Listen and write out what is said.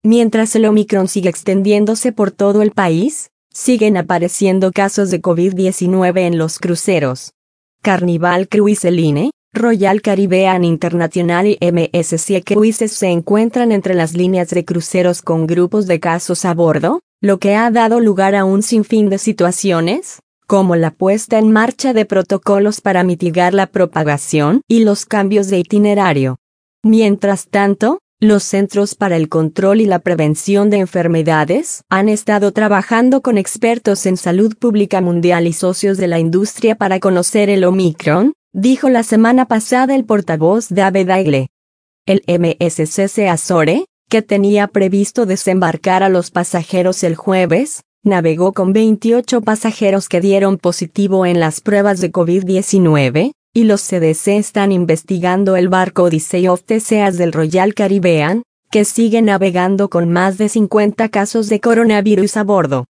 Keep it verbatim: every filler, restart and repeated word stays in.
Mientras el Omicron sigue extendiéndose por todo el país, siguen apareciendo casos de COVID diecinueve en los cruceros. Carnival Cruise Line, Royal Caribbean International y M S C Cruises se encuentran entre las líneas de cruceros con grupos de casos a bordo, lo que ha dado lugar a un sinfín de situaciones, como la puesta en marcha de protocolos para mitigar la propagación y los cambios de itinerario. Mientras tanto, los Centros para el Control y la Prevención de Enfermedades han estado trabajando con expertos en salud pública mundial y socios de la industria para conocer el Omicron, dijo la semana pasada el portavoz David Aigle. El M S C Azore, que tenía previsto desembarcar a los pasajeros el jueves, navegó con veintiocho pasajeros que dieron positivo en las pruebas de COVID diecinueve, y los C D C están investigando el barco Odyssey of the Seas del Royal Caribbean, que sigue navegando con más de cincuenta casos de coronavirus a bordo.